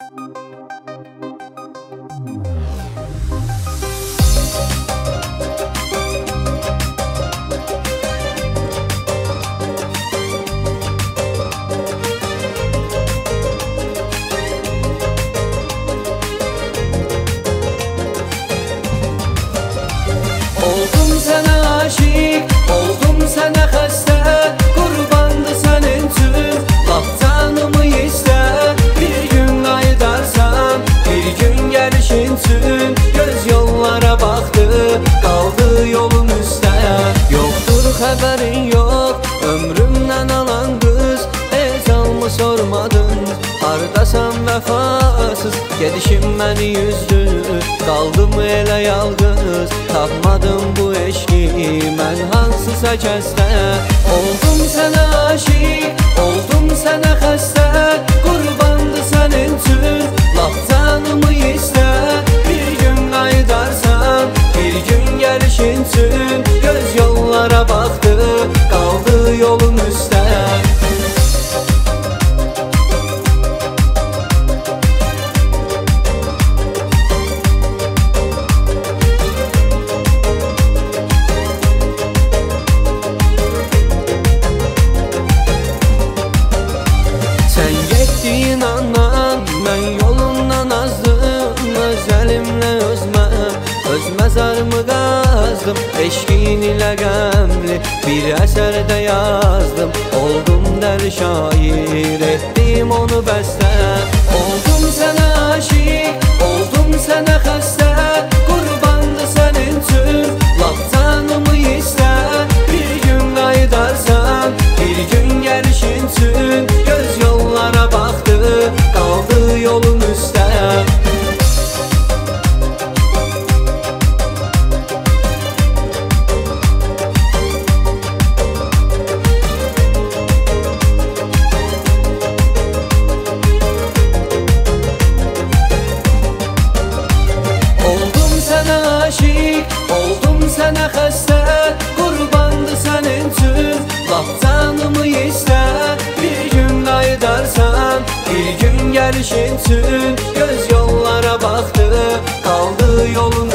Oldum sənə aşiq, oldum sənə xəstə, qurbandı sənin üçün, lap canımı istə. Bir gün qayıdarsan, bir gün gəlişin üçün, göz yollara baxdı, qaldı yolun üstə. Yoxdur xəbərin yox, ömrümdən alan qız, ezalımı sormadın, hardasan vəfasız, gedişim məni üzdü, qaldım elə yalqız, tapmadım bu eşqi mən hansısa kəsdə. Oldum sənə aşiq, oldum sənə xəstə, qurbandı sənin üçün, lap canımı istə. Bir gün qayıdarsan, bir gün gəlişin üçün, göz yollara baxdı, qaldı yolun üstə. Getdiyin andan mən yolundan azdım, öz əlimlə özmə məzarımı qazdım. Eşqin ilə qəmli bir əsərdə yazdım, oldum dəli şair, etdim onu bəstə. Oldum sənə aşiq, oldum sənə xəstə, qurbandı sənin üçün, lap canımı istə. Bir gün qayıdarsan, bir gün gəlişin üçün, göz yollara baxdı, qaldı yolun üstə. Oldum sənə aşiq, oldum sənə xəstə, qurbandı sənin üçün, lap canımı istə. Bir gün qayıdarsan, bir gün gəlişin üçün, göz yollara baxdı, qaldı yolun